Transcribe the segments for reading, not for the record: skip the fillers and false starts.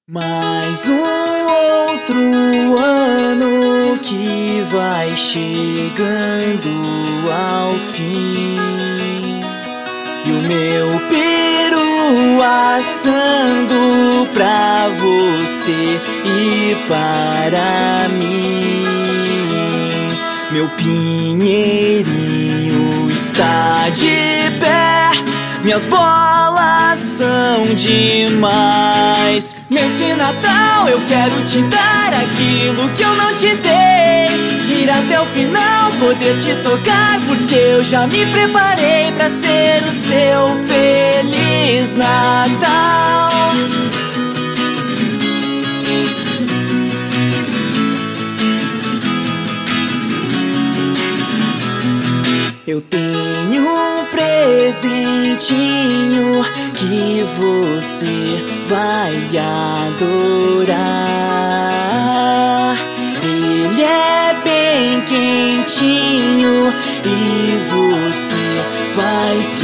Mais um outro ano que vai chegando ao fim, e o meu peru assando pra você e para mim. Meu pinheirinho está de pé, minhas bolas são demais. Nesse Natal eu quero te dar aquilo que eu não te dei, ir até o final, poder te tocar, porque eu já me preparei pra ser o seu Feliz Natal. Eu tenho um presentinho que você vai adorar. Ele é bem quentinho e você vai se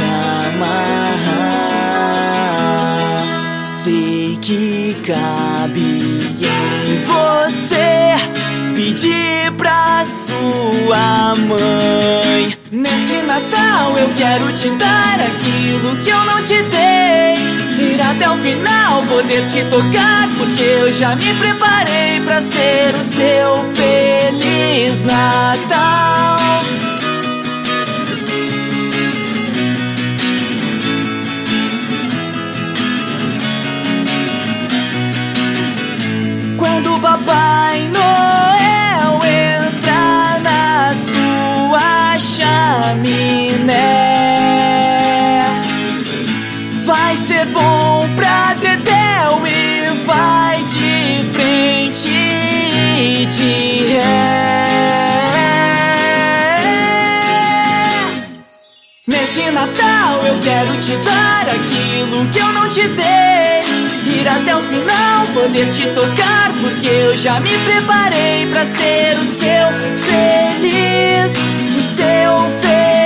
amarrar. Sei que cabe em você pedir pra sua mãe. Nesse Natal eu quero te dar aquilo que eu não te dei, ir até o final, poder te tocar, porque eu já me preparei pra ser o seu Feliz Natal. Quando o Papai Noel entrar na sua chaminé, vai ser bom pra Dedéu e vai de frente e de ré. Nesse Natal eu quero te dar aquilo que eu não te dei, ir até o final, poder te tocar, porque eu já me preparei pra ser o seu feliz, o seu feliz.